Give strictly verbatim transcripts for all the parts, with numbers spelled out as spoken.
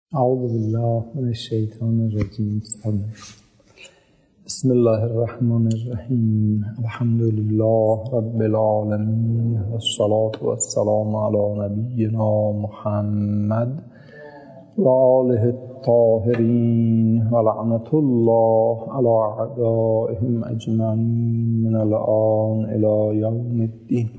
اعوذ بالله من الشیطان الرجیم. بسم الله الرحمن الرحیم. الحمد لله رب العالمین والصلاة والسلام علی نبینا محمد و آله الطاهرین و لعنة الله علی اعدائهم اجمعین من الآن الی یوم الدین.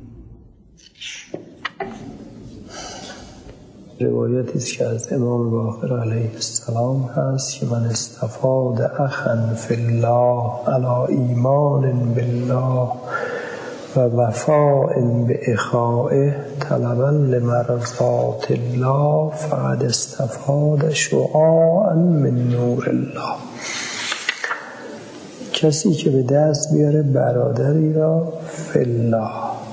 روایتی است که از امام باقر علیه السلام هست که من استفاد اخا فی الله علی ایمان بالله و وفاء باخائه طلبا لمرضات الله فقد استفاد شعاعا من نور الله. کسی که به دست بیاره برادری را فی الله،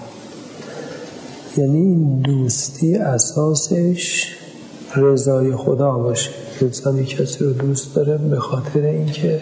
یعنی این دوستی اساسش رضای خدا باشه. انسانی کسی رو دوست داره به خاطر اینکه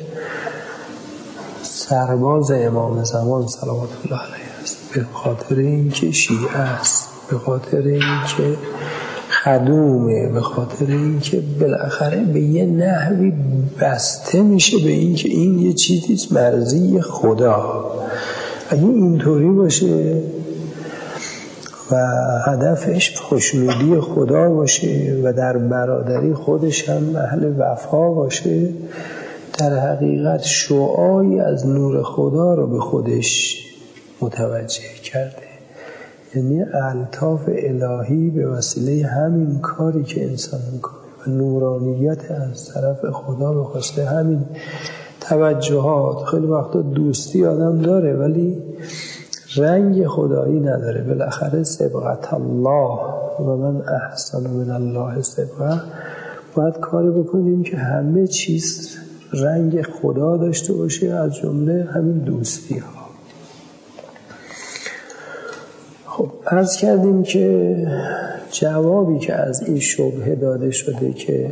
سرباز امام زمان صلوات الله علیه است، به خاطر اینکه شیعه است، به خاطر اینکه خدومه، به خاطر اینکه بالاخره به یه نحوی بسته میشه به اینکه این یه چیزی مرضی خدا. اگه اینطوری باشه و هدفش خوشنودی خدا باشه و در برادری خودش هم اهل وفا باشه، در حقیقت شعاعی از نور خدا رو به خودش متوجه کرده. یعنی الطاف الهی به وسیله همین کاری که انسان میکنه و نورانیت از طرف خدا به خاطر همین توجهات. خیلی وقتا دوستی آدم داره ولی رنگ خدایی نداره. بالاخره صبغت الله و من احسن من الله صبغه. باید کاری بکنیم که همه چیز رنگ خدا داشته باشه، از جمله همین دوستی ها. خب عرض کردیم که جوابی که از این شبهه داده شده که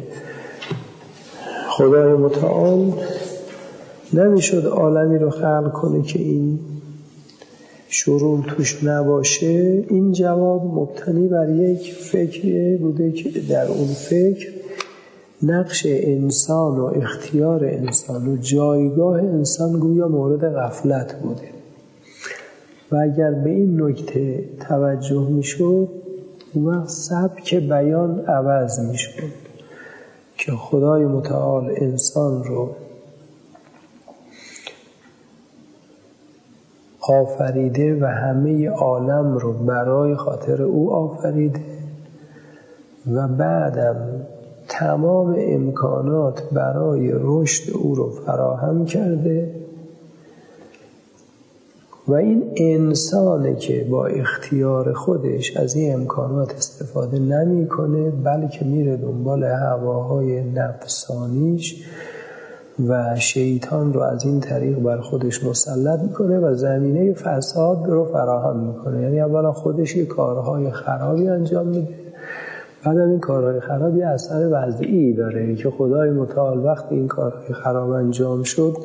خدای متعال نمیشد عالمی رو خلق کنه که این شروع توش نباشه، این جواب مبتنی بر یک فکری بوده که در اون فکر نقش انسان و اختیار انسان و جایگاه انسان گویا مورد غفلت بوده و اگر به این نکته توجه میشد اون وقت سبک بیان عوض میشد که خدای متعال انسان رو آفریده و همه عالم رو برای خاطر او آفریده و بعدم تمام امکانات برای رشد او رو فراهم کرده و این انسانه که با اختیار خودش از این امکانات استفاده نمی کنه، بلکه میره دنبال هواهای نفسانیش و شیطان رو از این طریق بر خودش مسلط میکنه و زمینه فساد رو فراهم میکنه. یعنی اولا خودش یه کارهای خرابی انجام میده، بعد این کارهای خرابی اثر وضعی داره که خدای متعال وقتی این کارهای خراب انجام شد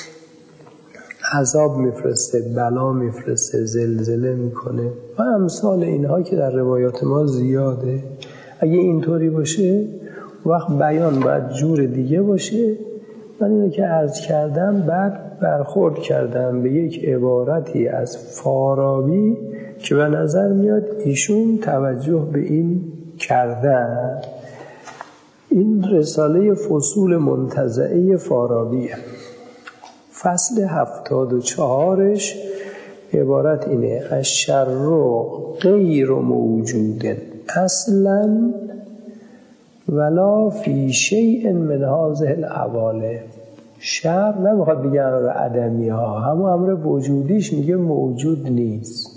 عذاب میفرسته، بلا میفرسته، زلزله میکنه و امثال اینها که در روایات ما زیاده. اگه اینطوری باشه وقت بیان باید جور دیگه باشه. من اینو که عرض کردم بعد برخورد کردم به یک عبارتی از فارابی که به نظر میاد ایشون توجه به این کردن. این رساله فصول منتزعه فارابیه، فصل هفتاد و چهارش عبارت اینه: الشر غیر موجود اصلا ولا فی شیء من هذه العوالم. شر نمیخواد بگه امر عدمی ها، همون امر وجودیش میگه موجود نیست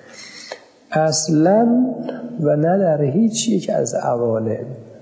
اصلا و نه در هیچ یک از عوالم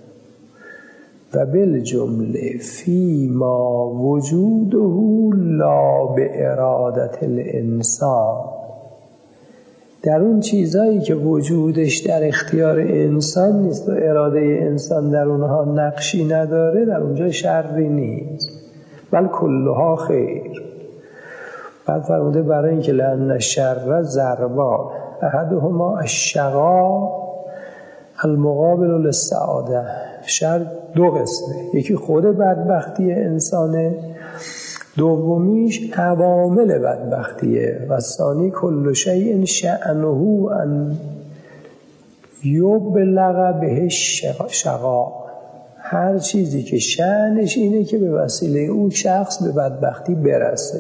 و بالجمله فی ما وجوده لا به ارادت الانسان. در اون چیزایی که وجودش در اختیار انسان نیست و اراده انسان در اونها نقشی نداره، در اونجا شری نیست، بل کلها خیر. بعد فرموده برای اینکه لأن الشر ضربان احدهما الشقا المقابل للسعاده. شر دو قسمه، یکی خود بدبختی انسانه، دومیش عوامل بدبختیه. و ثانی کل شیء شأنه ان یبلغ به شقا، هر چیزی که شأنش اینه که به وسیله اون شخص به بدبختی برسه.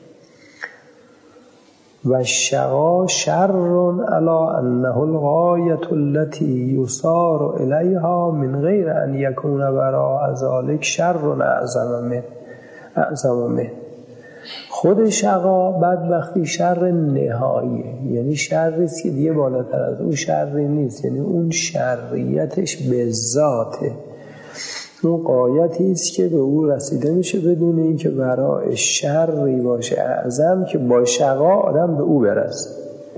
و شقا شر علی انه الغایة التي یصار الیها من غیر ان یکون وراء ذلك شر اعظم منه اعظم منه. خود شقا بدبختی شر نهاییه، یعنی شری که دیگه بالاتر از اون شری نیست، یعنی اون شریتش به ذاته، اون غایتی است که به او رسیده میشه بدون اینکه برای شری باشه اعظم که با شقا آدم به او برسه.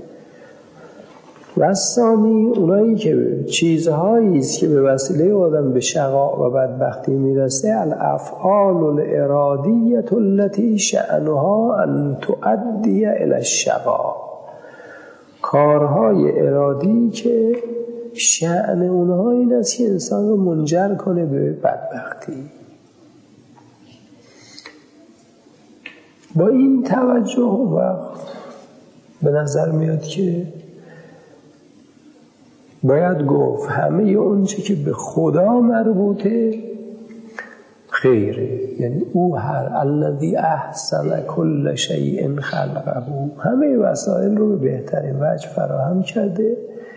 و ثانی اونایی که چیزهایی است که به وسیله آدم به شقا و بدبختی میرسه، الافعال الارادیه التي شأنها ان تؤدی الی الشقا، کارهای ارادی که شأن اونها این است که انسان رو منجر کنه به بدبختی. با این توجه وقت به نظر میاد که باید گفت همه اون چه که به خدا مربوطه خیره، یعنی او هر الذی احسن کل شیء خلقه، همه وسایل رو به بهترین وجه فراهم کرده.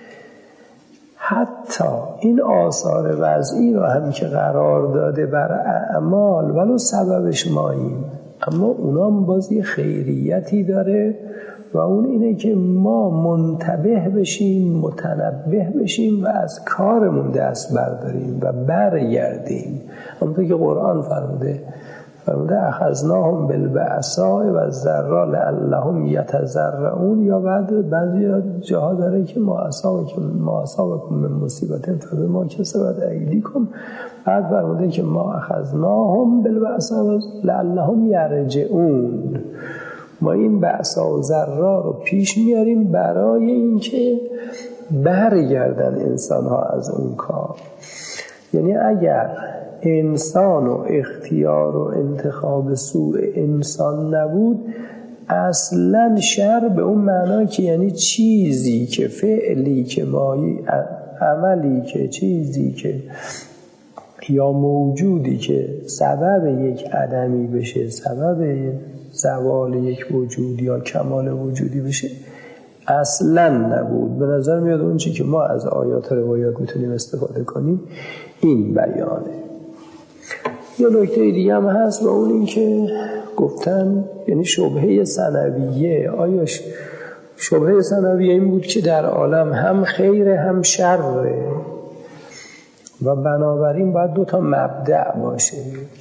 حتی این آثار وضعی رو هم که قرار داده بر اعمال ولو سببش ماییم، اما اونام باز یه خیریتی داره و اون اینه که ما منتبه بشیم، متنبه بشیم و از کارمون دست برداریم و برگردیم. همونطور که قرآن فرموده فرموده اخذناهم بالبأساء و الضراء لعلهم یتضرعون، یا بعد بعضی جاها داره که ما اصابکم ما اصابکم من مصیبت فبما کسبت ایدیکم، بعد فرموده که ما اخذناهم بالبأساء لعلهم یرجعون. ما این بأسا و ضرا رو پیش میاریم برای اینکه برگردن انسان ها از اون کار. یعنی اگر انسان و اختیار و انتخاب سوء انسان نبود، اصلا شر به اون معنا که یعنی چیزی که فعلی که مایی عملی که چیزی که یا موجودی که سبب یک عدمی بشه، سبب زوال یک وجود یا کمال وجودی بشه، اصلا نبود. به نظر میاد اون چی که ما از آیات روایات میتونیم استفاده کنیم این بیانه. یه نکته دیگه هم هست و اون این که گفتن یعنی شبهه ثانویه. آیا شبهه ثانویه این بود که در عالم هم خیره هم شره و بنابراین باید دو تا مبدأ باشه.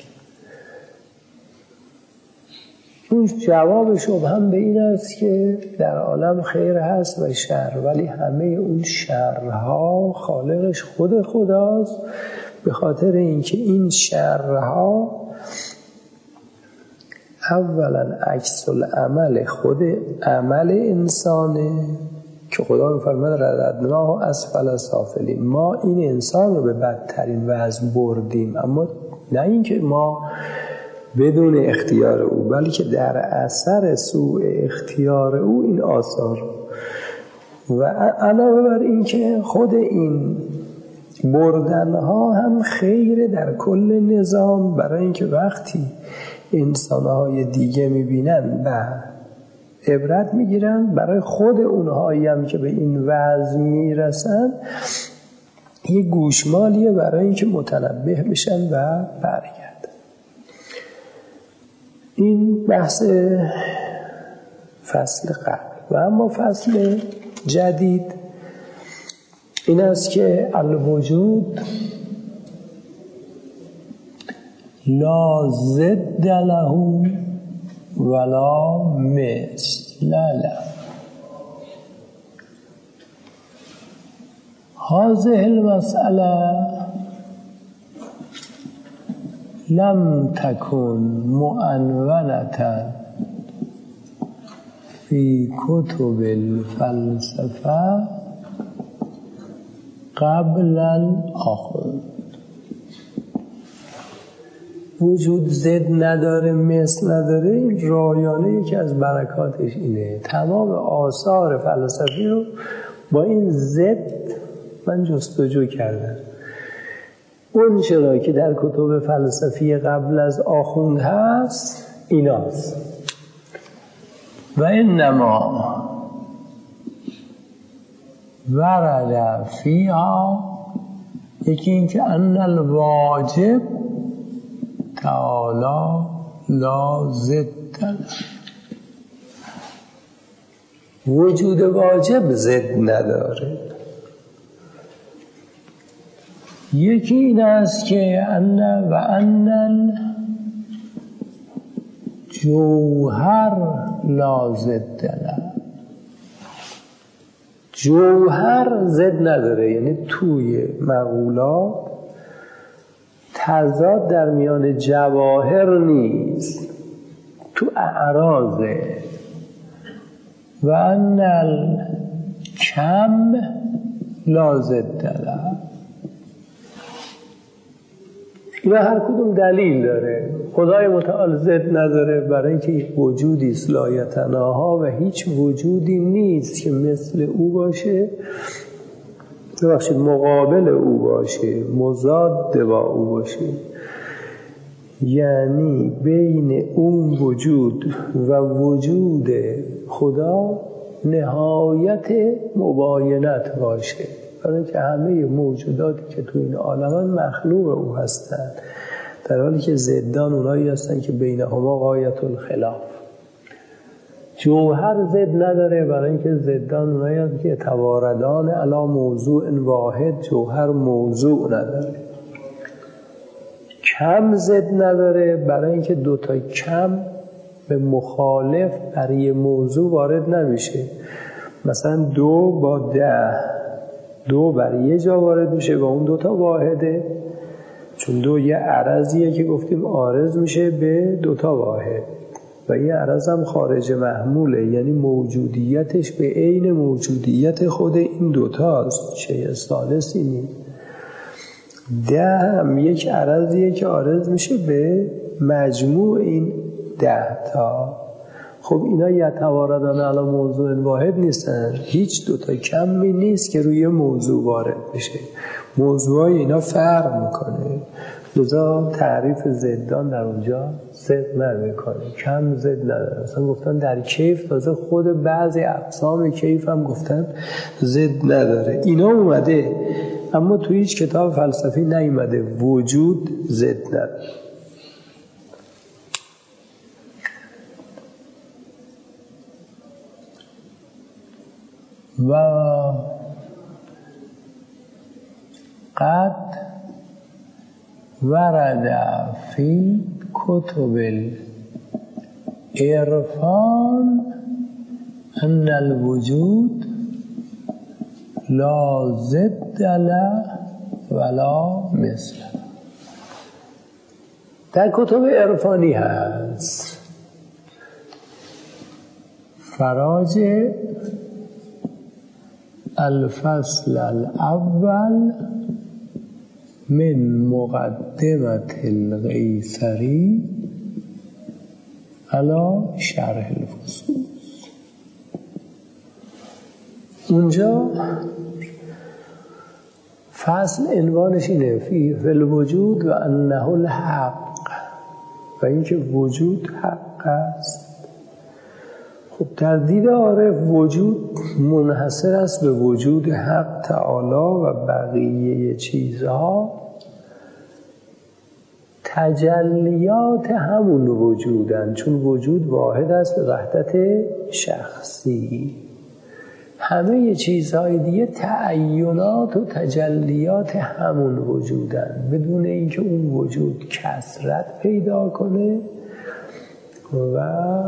اون جواب شبهه هم به این است که در عالم خیر هست و شر، ولی همه اون شرها خالقش خود خداست، به خاطر اینکه این شرها اولا عکس العمل خود عمل انسانه که خدا می‌فرماید رددناه اسفل سافلین، ما این انسان رو به بدترین وضع بردیم، اما نه اینکه ما بدون اختیار او، بلکه در اثر سوء اختیار او این آثار. و علاوه بر این که خود این بردنها هم خیره در کل نظام، برای اینکه وقتی انسانهای دیگه میبینن و عبرت میگیرن، برای خود اونهایی هم که به این وضع میرسن یه گوشمالیه برای اینکه متنبه بشن و برگردن. این بحث فصل قبل. و اما فصل جدید این است که الوجود لا ضد له ولا مثل له. هذه المسألة لم تكن معنونة في كتب الفلسفة قبل الاخر. وجود ضد نداره، مثل نداره، این رایانه یکی از برکاتش اینه. تمام آثار فلسفی رو با این ضد من جستجو کردم. اون چرا که در کتب فلسفی قبل از آخوند هست ایناست. و انما ورد فیها، یکی این که ان الواجب تعالی لا ضد له. وجود واجب ضد نداره. یکی این است که ان و ان الجوهر لا ضد له. جوهر ضد نداره، یعنی توی مقولات تضاد در میان جواهر نیست، تو اعراضه. و ان الکم لا ضد له. و هر کدوم دلیل داره. خدای متعال ضد نداره برای اینکه وجودی است لا یتناها و هیچ وجودی نیست که مثل او باشه، ببخشید مقابل او باشه، مضاد با او باشه. یعنی بین اون وجود و وجود خدا نهایت مباینت باشه، برای که همه موجوداتی که تو این عالمن مخلوق او هستند، در حالی که ضدان اونایی هستن که بینهما غایت الخلاف. جوهر ضد نداره برای اینکه ضدان اونایی هستن که تواردان علی موضوع واحد، جوهر موضوع نداره. کم ضد نداره برای اینکه دوتا کم به مخالف برای یه موضوع وارد نمیشه. مثلا دو با ده، دو برای یه جا وارد میشه و اون دوتا واحده، چون دو یه عرضیه که گفتیم عارض میشه به دوتا واحد و یه عرض هم خارج محموله، یعنی موجودیتش به عین موجودیت خود این دوتاست، چه ثالثی نیست. ده هم یک عرضیه که عارض میشه به مجموع این ده تا. خب اینا یتواردان علی موضوع واحد نیستن، هیچ دوتا کمی نیست که روی موضوع وارد بشه. موضوعای اینا فرق میکنه، لذا تعریف ضدان در اونجا ضد نمیکنه، کم ضد نداره. مثلا گفتن در کیف، تازه خود بعضی اقسام کیف هم گفتن ضد نداره. اینا اومده اما تو هیچ کتاب فلسفی نیومده وجود ضد نداره. و قد ورد فی کتب العرفان ان الوجود لا ضد له ولا مثل. در کتب عرفانی هست فراج الفصل الاول من مقدمت القیصری علی شرح الفصول. اونجا فصل عنوانش اینه فی الوجود و انه الحق، و اینکه وجود حق است. خب در دید عارف وجود منحصر است به وجود حق تعالی و بقیه چیزها تجلیات همون وجودن، چون وجود واحد است به وحدت شخصی. همه چیزهای دیگه تعینات و تجلیات همون وجودن، بدون اینکه اون وجود کثرت پیدا کنه و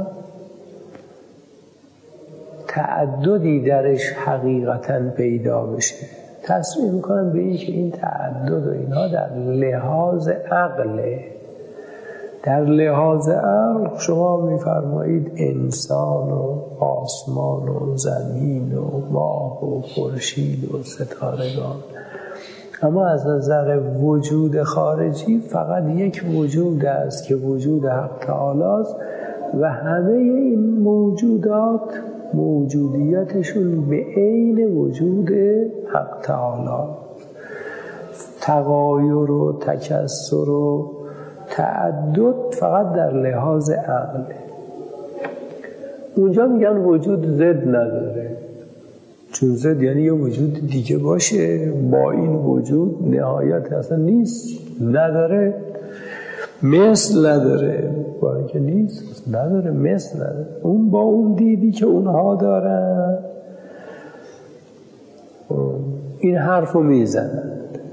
تعددی درش حقیقتا پیدا بشه. تصمیم میکنم به این که این تعدد و اینها در لحاظ عقله. در لحاظ عقل شما میفرمایید انسان و آسمان و زمین و ماه و خورشید و ستارگان اما از نظر وجود خارجی فقط یک وجود است که وجود حق تعالی است و همه این موجودات موجودیتشون به عین وجود حق تعالی. تغایر و تکثر و تعدد فقط در لحاظ عقل. اونجا میگن وجود ضد نداره، چون ضد یعنی یه وجود دیگه باشه با این وجود نهایت اصلا نیست، نداره، مثل نداره، با اینکه نیست نداره، مثل نداره. اون با اون دیدی که اونها دارن این حرف رو میزنن.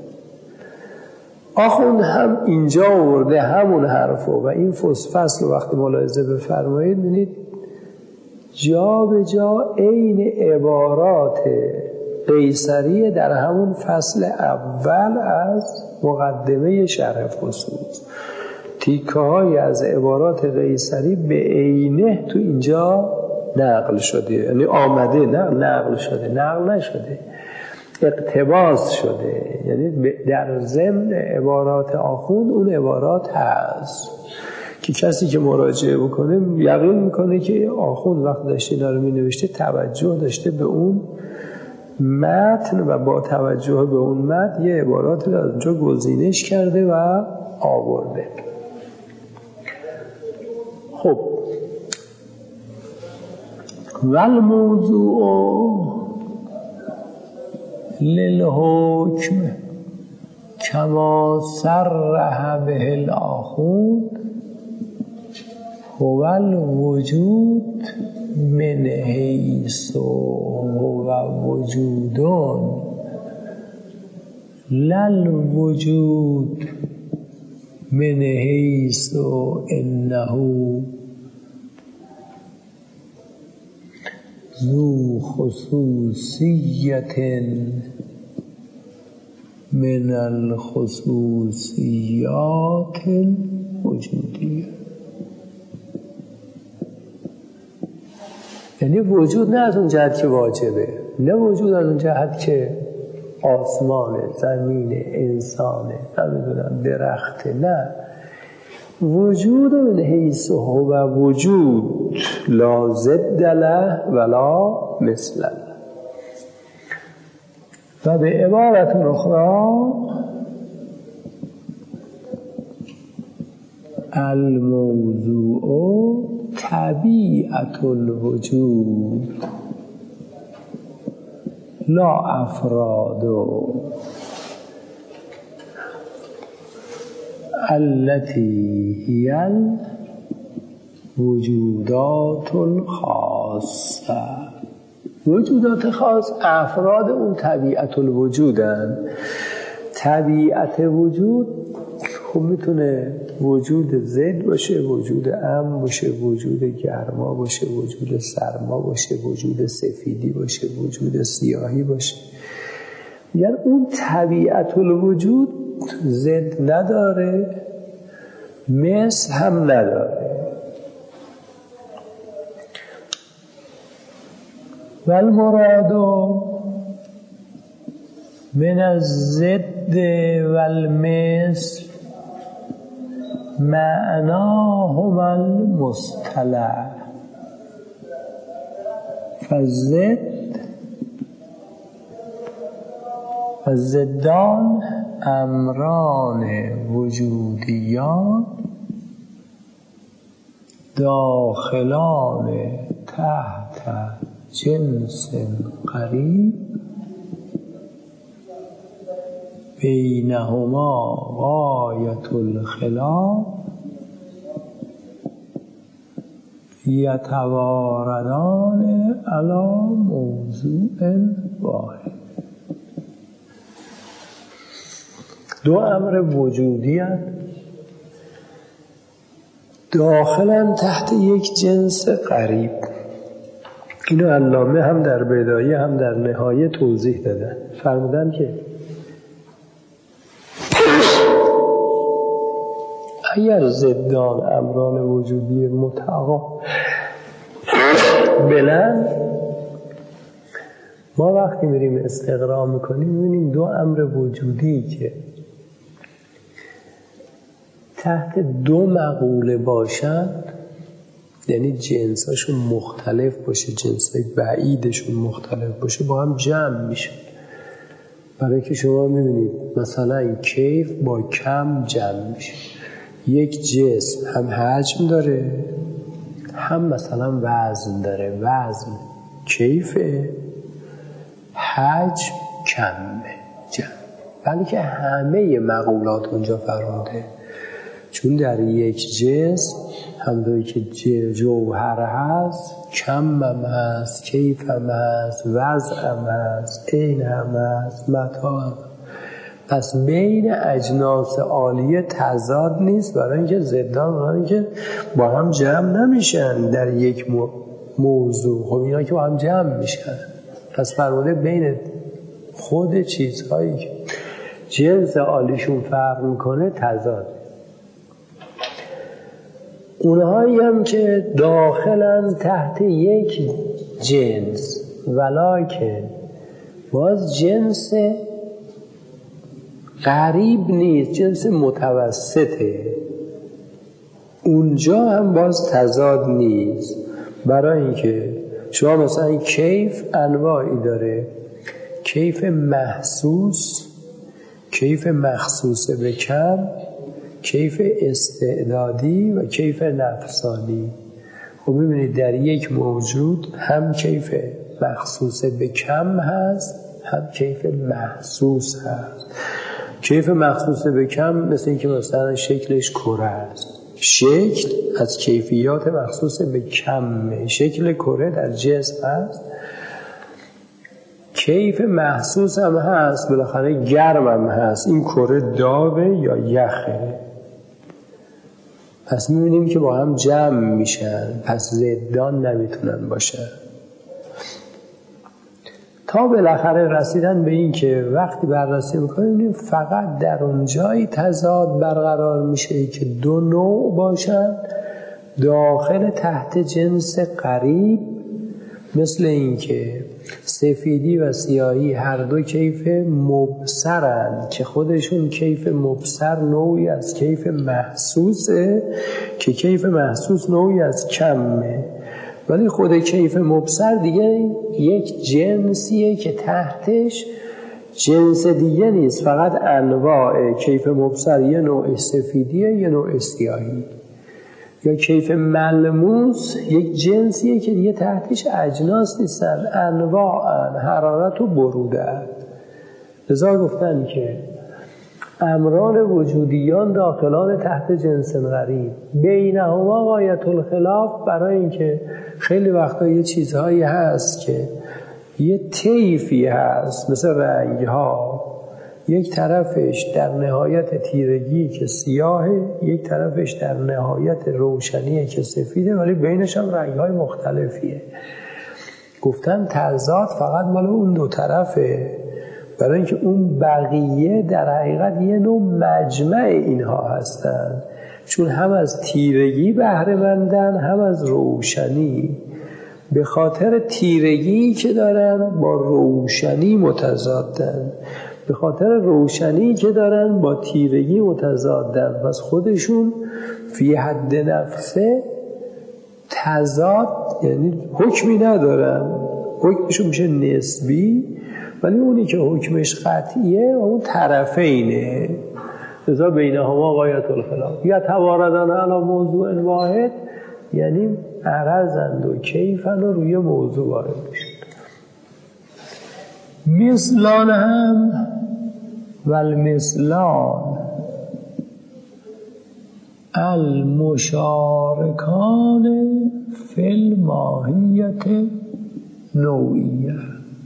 آخوند هم اینجا آورده همون حرف رو و این فصل وقتی ملاحظه بفرمایید ببینید جا به جا عین عبارات قیصری در همون فصل اول از مقدمه شرح خصوص تیکه های از عبارات قیصری به عینه تو اینجا نقل شده، یعنی آمده، نه نقل شده، نقل نشده، اقتباس شده، یعنی در ضمن عبارات آخوند اون عبارات هست که کسی که مراجعه بکنه یقین میکنه که آخوند وقت داشته اینا رو می نوشته توجه داشته به اون متن و با توجه به اون متن یه عبارات رو از اونجا گزینش کرده و آورده. خب والموضوع للحکم کما صرح به الآخوند هو الوجود من حیث هو وجودون للوجود من حیث انه ذو خصوصیت من الخصوصیات الوجودیه. یعنی وجود نه از اون جهت که واجبه، نه وجود از اون جهت که آسمانه، زمینه، انسانه، نمیدونم درخته، نه، وجود من حیث هو وجود لا ضد له ولا مثل له. و به عبارت اخرى الموضوع طبیعت الوجود لا افراد التي هي الوجودات الخاصه. وجودات خاص افراد اون طبیعت الوجودن. طبیعت وجود خب میتونه وجود ضد باشه، وجود امن باشه، وجود گرما باشه، وجود سرما باشه، وجود سفیدی باشه، وجود سیاهی باشه. یعنی اون طبیعت الوجود ضد نداره، مثل هم نداره. والمراد من الضد والمثل معناهما المصطلح. فالضد والضدان امران وجودیان داخلان تحت جنس قریب بینهما غایت الخلاف یتواردان علی موضوع واحد. دو امر وجودی هستند داخلن تحت یک جنس قریب. اینو علامه هم در بدایه هم در نهایه توضیح دادن. فرمودن که اگر ضدان امران وجودی متقابلن ما وقتی میریم استقرا میکنیم میبینیم دو امر وجودی که تحت دو مقوله باشند، یعنی جنساشون مختلف باشه، جنسای بعیدشون مختلف باشه، با هم جمع میشن. برای که شما میبینید مثلا کیف با کم جمع میشه. یک جسم هم حجم داره هم مثلا وزن داره، وزن کیفه، حجم کمه جمع، ولی که همه مقولات اونجا فرموده. چون در یک جسم همونطوری که جوهر هست، کم هم هست، کیف هم هست، وضع هم هست، عین هم هست، متاع هم. پس بین اجناس عالیه تضاد نیست، برای اینکه ضدان، برای اینکه با هم جمع نمیشن در یک موضوع. خب اینا که با هم جمع میشن. پس فرموده بین خود چیزهایی که جنس عالیشون فرق میکنه تضاد. اونهایی هم که داخلن تحت یک جنس ولکن باز جنس غریب نیست، جنس متوسطه، اونجا هم باز تضاد نیست. برای اینکه شما مثلا کیف انواعی داره، کیف محسوس، کیف مخصوص به کم، کیف استعدادی و کیف نفسانی. خب می‌بینید در یک موجود هم کیف مخصوص به کم هست، هم کیف محسوس هست. کیف مخصوص به کم مثل این که مثلا شکلش کره است. شکل از کیفیات مخصوص به کم، شکل کره در جسم هست. کیف محسوس هم هست، بالاخره گرم هم هست، این کره داغه یا یخه. پس میبینیم که با هم جمع میشن، پس ضدان نمیتونن باشن. تا بالاخره رسیدن به این که وقتی بررسی میکنیم فقط در اون جایی تضاد برقرار میشه که دو نوع باشن داخل تحت جنس قریب، مثل این که سفیدی و سیاهی هر دو کیف مبصرن که خودشون کیف مبصر نوعی از کیف محسوسه که کیف محسوس نوعی از کمه، ولی خود کیف مبصر دیگه یک جنسیه که تحتش جنس دیگه نیست، فقط انواع. کیف مبصر یه نوع سفیدیه، یه نوع سیاهی. یا کیف ملموس یک جنسیه که دیگه تحتش اجناس نیستن، انواعن، حرارت و برودت. لذا گفتن که امران وجودیان داخلان تحت جنس غریب بینهما غایت الخلاف، برای اینکه خیلی وقتا یه چیزهایی هست که یه طیفی هست مثل رنگ ها، یک طرفش در نهایت تیرگی که سیاهه، یک طرفش در نهایت روشنیه که سفیده، ولی بینش هم رنگ‌های مختلفیه. گفتن تضاد فقط مال اون دو طرفه، برای اینکه اون بقیه در حقیقت یه نوع مجمع اینها هستن، چون هم از تیرگی بهره مندن هم از روشنی. به خاطر تیرگی که دارن با روشنی متضادن، به خاطر روشنی که دارن با تیرگی متضادن، پس خودشون فی حد نفسه تضاد، یعنی حکمی ندارن، حکمشون میشه نسبی، ولی اونی که حکمش قطعیه اون طرفینه. لذا بینهما غایت الخلاف. یا تواردن علی موضوع واحد، یعنی عرضند و کیفن و روی موضوع وارد میشن. مثلان هم والمثلان المشارکان فی الماهیت نوعیه.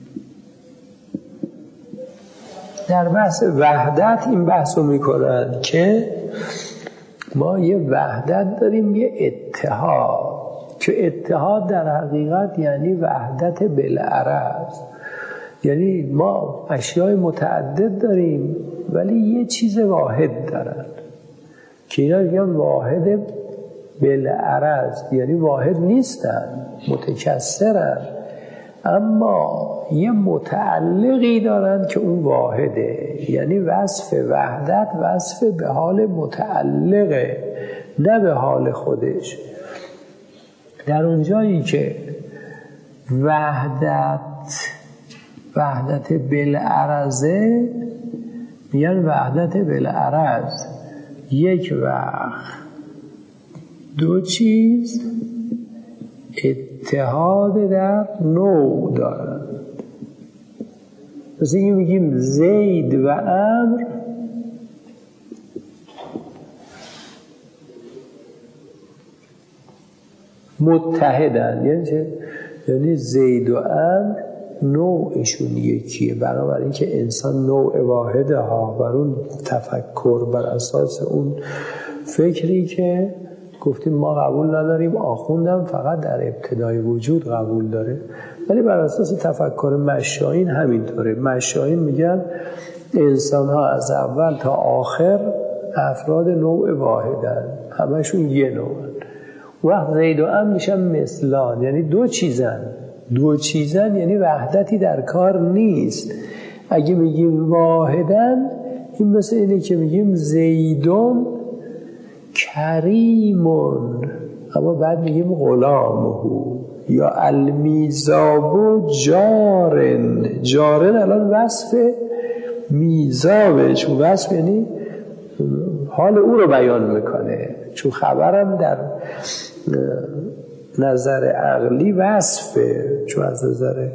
در بحث وحدت این بحث رو میکنن که ما یه وحدت داریم، یه اتحاد، که اتحاد در حقیقت یعنی وحدت بالعرض، یعنی ما اشیای متعدد داریم ولی یه چیز واحد دارن که اینا میگن واحد بالعرض، یعنی واحد نیستن، متکثرن، اما یه متعلقی دارن که اون واحده، یعنی وصف وحدت وصف به حال متعلقه نه به حال خودش. در اونجایی که وحدت وحدت بالعرضه میگن وحدت بالعرض یک وقت دو چیز اتحاد در نوع دارن. مثل اینکه میگیم زید و عمرو متحدن. یعنی چه؟ یعنی زید و عمرو نوعشون یکیه، برابر اینکه انسان نوع واحده ها، بر اون تفکر بر اساس اون فکری که گفتیم ما قبول نداریم، آخوندم فقط در ابتدای وجود قبول داره، ولی بر اساس تفکر مشایین همینطوره. مشایین میگن انسان ها از اول تا آخر افراد نوع واحدن، همشون یه نوعن. وقت زید و عمرو میشن مثلان، یعنی دو چیزن. دو چیزن یعنی وحدتی در کار نیست. اگه میگیم واحدن، این مثل اینه که میگیم زیدون کریمون، اما بعد میگیم غلامه، یا المیزاب جارن. جارن الان وصف میزابش، وصف یعنی حال او رو بیان میکنه، چون خبرم در نظر عقلی وصفه، چون از نظر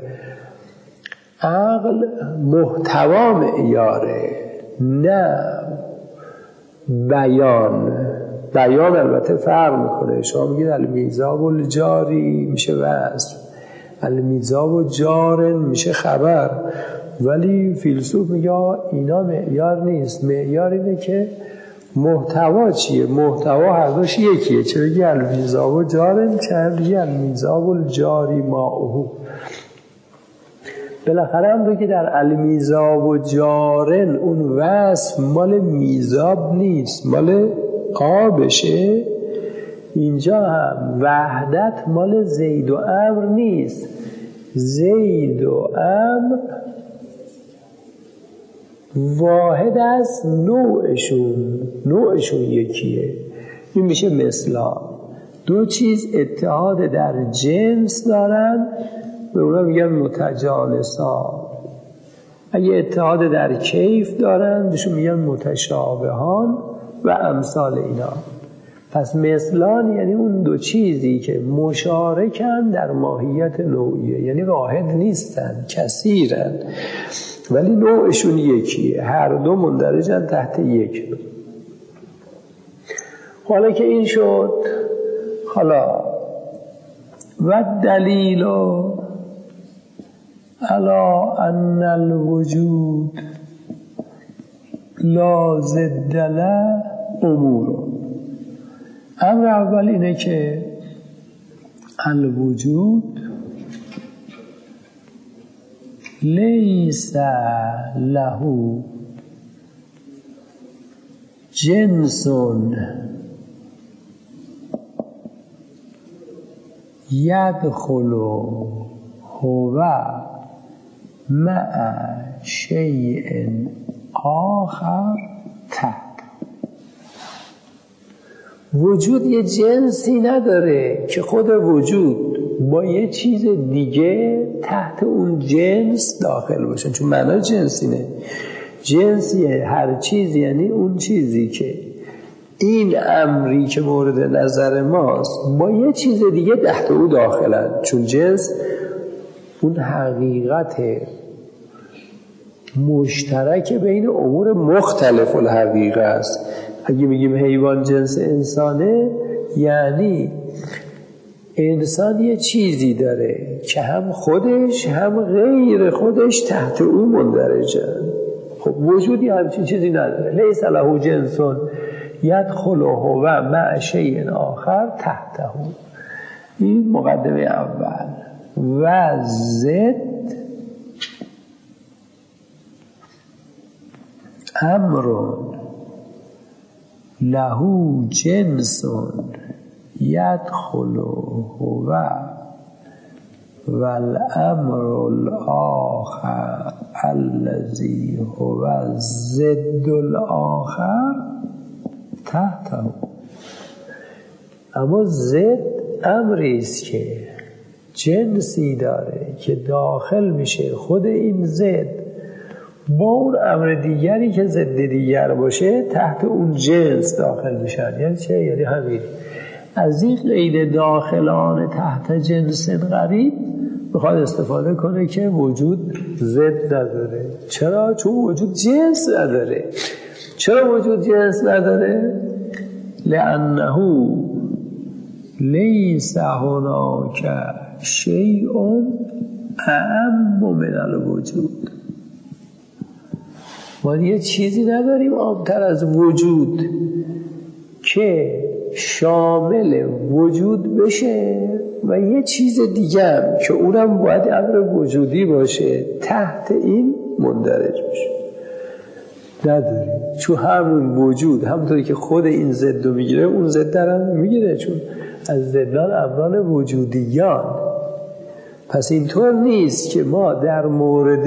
عقل محتوا معیاره نه بیان. بیان البته فرق میکنه. شما میگید المیزاب الجاری میشه وصف، المیزاب جارن میشه خبر، ولی فیلسوف میگه اینا معیار نیست. معیار اینه که محتوا چیه؟ محتوا هر دوش یکیه. چه بگی المیزاب جارن، چه بگی المیزاب الجاری ماهو. بالاخره هم رو که در المیزاب و جارن اون وصف مال میزاب نیست، مال آبشه. اینجا هم وحدت مال زید و عمرو نیست. زید و عمرو واحد از نوعشون، نوعشون یکیه. این میشه مثلا دو چیز اتحاد در جنس دارن، به اونا میگن متجانسان. اگه اتحاد در کیف دارن بهشون میگن متشابهان و امثال اینا. پس مثلان یعنی اون دو چیزی که مشارکن در ماهیت نوعیه، یعنی واحد نیستن، کثیرن، ولی نوعشون یکیه، هر دو مندرجن تحت یک نوع. حالا که این شد، حالا و دلیل علی ان الوجود لا ضد له امور. امر اول اینه که الوجود لیس له جنس یدخل هو مع شیء آخر تحت. وجود یه جنسی نداره که خود وجود با یه چیز دیگه تحت اون جنس داخل باشه، چون معنی جنس اینه. جنسیه هر چیز، یعنی اون چیزی که این امری که مورد نظر ماست با یه چیز دیگه تحت او داخلن، چون جنس اون حقیقت مشترک بین امور مختلف الحقیقه است. اگه میگیم حیوان جنس انسانه، یعنی انسان یه چیزی داره که هم خودش هم غیر خودش تحت او مندرجن. خب وجودی همچین چیزی نداره. لیس له جنس یدخل هو مع شیء آخر تحته. این مقدمه اول. و ضد امرون له جنس یدخل هو والامر الاخر الذی هو ضد الاخر تحته. اما ضد امری است که جنسی داره که داخل میشه خود این ضد با اون امر دیگری که ضد دیگر باشه تحت اون جنس داخل میشن. یعنی چه؟ یعنی همین از این قید داخلان تحت جنس قریب بخواد استفاده کنه که وجود ضد نداره. چرا؟ چون وجود جنس نداره. چرا وجود جنس نداره؟ لأنه لیس هناک شیء اعم من الوجود. ما یه چیزی نداریم عام‌تر از وجود که شامل وجود بشه و یه چیز دیگه هم که اونم باید امر وجودی باشه تحت این مندرج بشه. نداریم. چون همون وجود همونطوری که خود این ضد رو میگیره اون ضد درم میگیره، چون از ضدان امران وجودیان. پس اینطور نیست که ما در مورد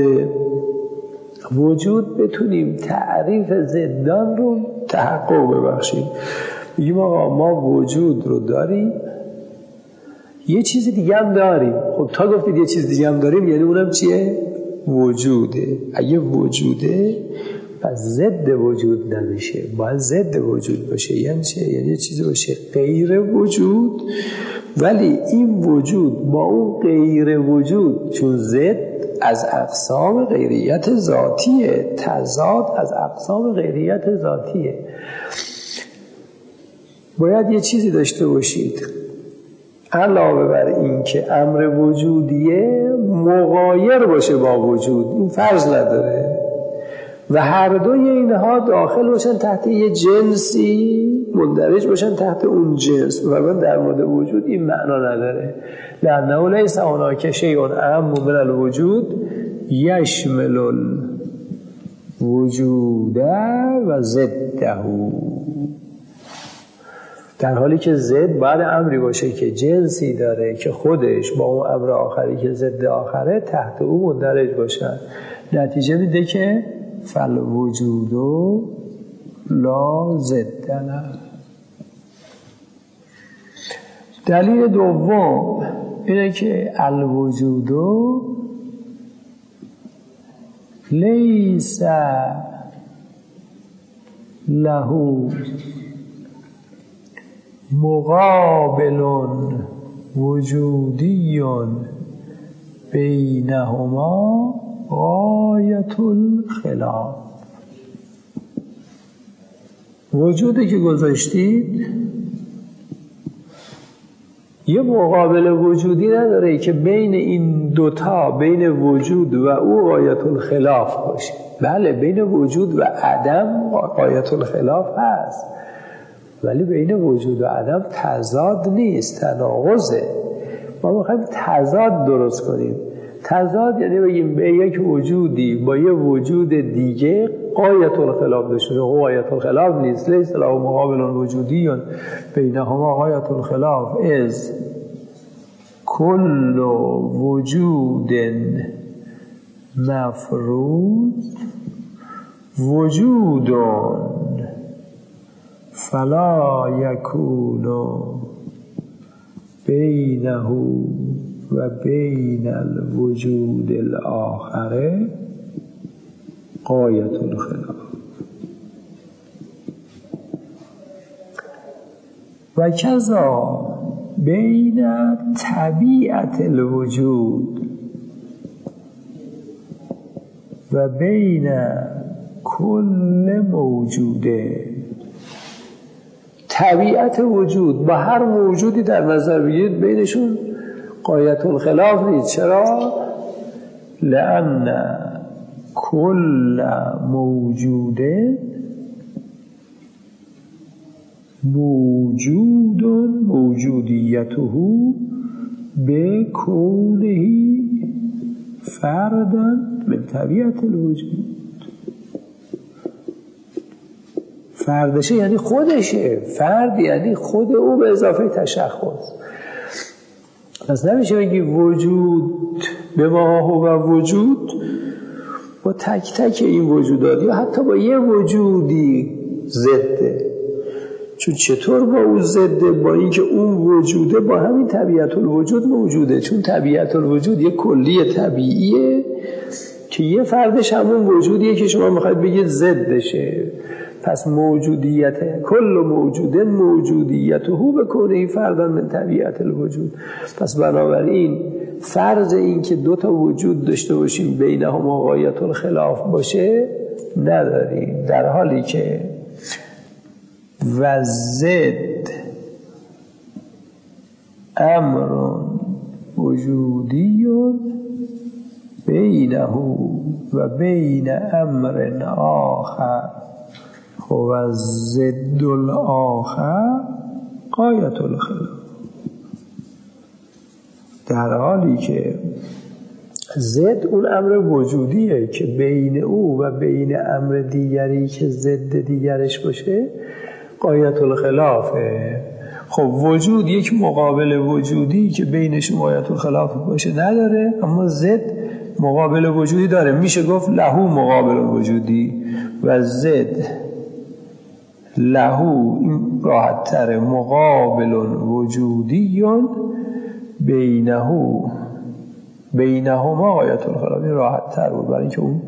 وجود بتونیم تعریف ضدان رو تحقق ببخشیم. بگیم آقا ما وجود رو داریم، یه چیز دیگه هم داریم. خب تا گفتید یه چیز دیگه هم داریم یعنی اونم چیه؟ وجوده. اگه وجوده پس ضد وجود نمیشه، باید ضد وجود باشه. یعنی چه؟ یعنی یه چیزی باشه غیر وجود، ولی این وجود با اون غیر وجود چون ضد از اقسام غیریت ذاتیه، تضاد از اقسام غیریت ذاتیه، باید یه چیزی داشته باشید علاوه بر این که امر وجودیه مغایر باشه با وجود. این فرض نداره و هر دوی اینها داخل باشن تحت یه جنسی، مندرج باشن تحت اون جنس. و من در مورد وجود این معنا نداره. لأنه لیس هناک شیء اعم من الوجود یشمل الوجود و ضده. در حالی که ضد باید امری باشه که جنسی داره که خودش با اون امر آخری که ضد آخره تحت اون مندرج باشن. نتیجه میده که فالوجود لا ضد له. دلیل دوم اینه که الوجود لیس له مقابل وجودی بینهما غایت الخلاف. وجودی که گذاشتید یه مقابل وجودی نداره که بین این دوتا، بین وجود و او غایت الخلاف باشه. بله بین وجود و عدم غایت الخلاف هست، ولی بین وجود و عدم تضاد نیست، تناقضه. ما میخوایم تضاد درست کنیم. تضاد یعنی بگیم به یک وجودی با یه وجود دیگه غایت الخلاف داشته. غایت الخلاف نیست. لیس له مقابل وجودی بینهما غایت الخلاف از کل وجود مفروض وجود فلا یکون بینه و بین الوجود الاخر غایت الخلاف. و کذا بین طبیعت الوجود و بین کل موجوده. طبیعت وجود با هر موجودی در نظر بگیرید بینشون غایت الخلاف نیست. چرا؟ لأن کل موجود موجود موجودیته به کونه فردا من طبیعت الوجود. فردشه یعنی خودشه، فرد یعنی خود او به اضافه تشخص. پس نمیشه بگی وجود به ما هو وجود با تک تک این وجودات یا حتی با یه وجودی ضده. چون چطور با اون ضده؟ با اینکه اون وجوده با همین طبیعت الوجود موجوده. چون طبیعت الوجود یه کلی طبیعیه که یه فردش همون وجودیه که شما میخواید بگید ضدشه. پس موجودیت کل موجوده موجودیت هو بکنه فردان من طبیعت الوجود. پس بنابراین فرض این که دو تا وجود داشته باشیم بینهما غایت الخلاف باشه نداریم، در حالی که و زد امر وجودی بینه و بین امر آخر و زد الاخر غایت الخلاف. در حالی که زد اون امر وجودیه که بین او و بین امر دیگری که ضد دیگرش باشه غایت الخلافه. خب وجود یک مقابل وجودی که بینش غایت الخلاف باشه نداره، اما زد مقابل وجودی داره. میشه گفت لهو مقابل وجودی و زد لهو، این راحت تره، مقابل وجودیون بینه بینهما غایت الخلاف. این راحت تر بود برای اینکه اون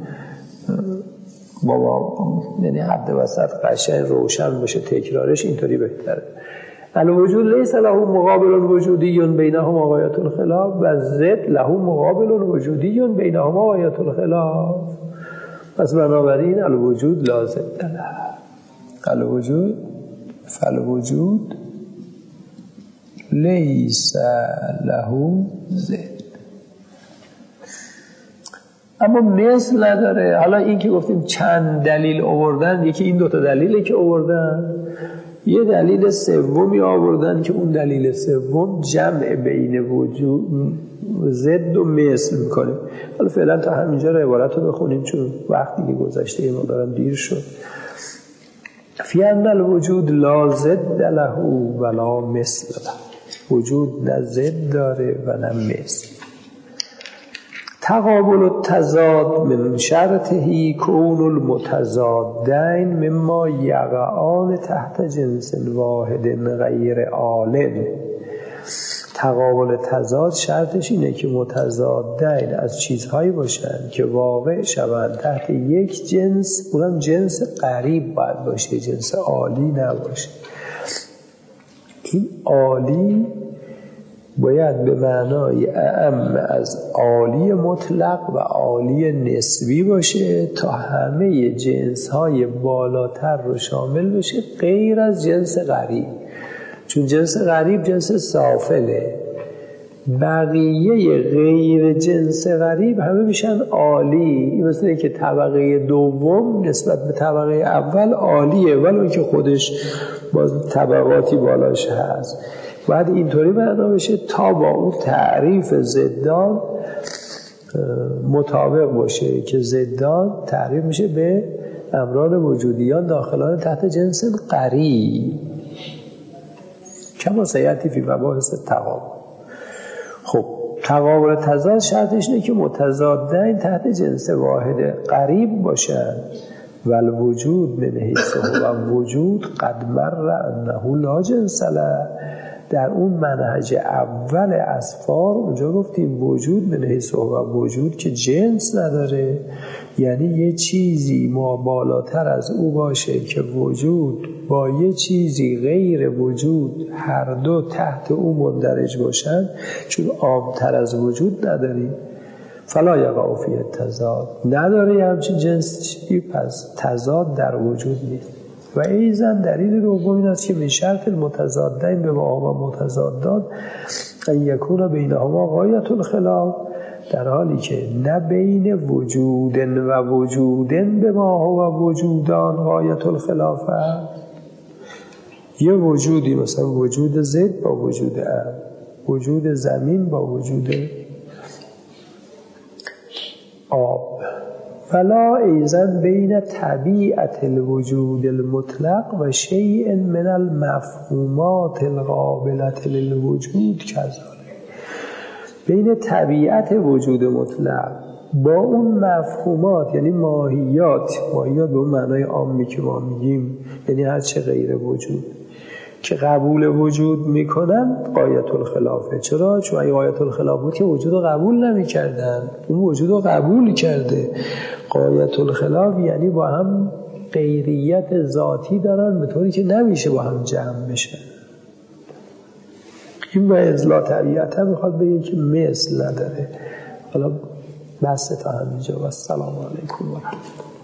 بابا یعنی حد وسط قشنگ روشن باشه، تکرارش اینطوری بهتره. الوجود لیس له مقابل وجودی بینهما غایت الخلاف و زد له مقابل وجودی بینهما غایت الخلاف. پس بنابراین الوجود لازم له الوجود فالوجود لیس له زد. اما مثل نداره. حالا این که گفتیم چند دلیل آوردن، یکی این دوتا دلیله که آوردن، یه دلیل سومی آوردن که اون دلیل سوم جمع بین وجود ضد و مثل میکنه. حالا فعلا تا همینجا رو عبارت رو بخونیم چون وقتی که گذشته یه مقدارم دیر شد. فی ان الوجود لا ضد له ولا مثل له. وجود نه ضد داره و نه مثل. تقابل التضاد من شرطه کون المتضادین مما یقعان تحت جنس واحد غیر عالم. تقابل تضاد شرطش اینه که متضادین از چیزهایی باشن که واقع شوند تحت یک جنس، اونم جنس قریب باید باشه، جنس عالی نباشه. این عالی باید به معنای اعم از عالی مطلق و عالی نسبی باشه تا همه جنس‌های بالاتر رو شامل بشه غیر از جنس غریب. چون جنس غریب جنس سافله، بقیه غیر جنس غریب همه میشن عالی. این مثل که طبقه دوم نسبت به طبقه اول عالیه ولو اینکه خودش باز طبقاتی بالاش هست. باید اینطوری معنا بشه تا با اون تعریف ضدان مطابق باشه که ضدان تعریف میشه به امران وجودیان داخلان تحت جنس قریب کما سیأتی فی مباحث تقابل. خب تقابل تضاد شرطش اینه که متضادین تحت جنس واحد قریب باشن و الوجود من حیث و وجود قد مر انه لا جنس له. در اون منهج اول اسفار اونجا گفتیم وجود من حیث و وجود که جنس نداره، یعنی یه چیزی ما بالاتر از او باشه که وجود با یه چیزی غیر وجود هر دو تحت او مندرج باشن، چون عامتر از وجود نداریم. فلا یقع فی التضاد، نداره همچین جنسی، پس تضاد در وجود نیست. و ایضاً دلیل دوم این است که من شرط المتضادین به ما متضادان ان یکون بینهما غایت الخلاف، در حالی که نه بین وجود و وجودن به ما و وجودان غایت الخلاف است. یه وجودی مثلا وجود ضد با وجود ام، وجود زمین با وجود آب. فلا ایزن بین طبیعت الوجود المطلق و شیء من المفهومات القابلة للوجود کذالک. بین طبیعت وجود مطلق با اون مفهومات، یعنی ماهیات، ماهیات به اون معنای عامی که ما میگیم، یعنی هر چه غیر وجود که قبول وجود میکنن، غایت الخلافه. چرا؟ چون اگه غایت الخلاف بود که وجود رو قبول نمیکردن، اون وجود رو قبول کرده. غایت الخلاف یعنی با هم غیریت ذاتی دارن به طوری که نمیشه با هم جمع بشن. این به اضلاع طبیعت هم میخواد بگه که مثل نداره. حالا بس تا همینجا و السلام علیکم و رحمت الله.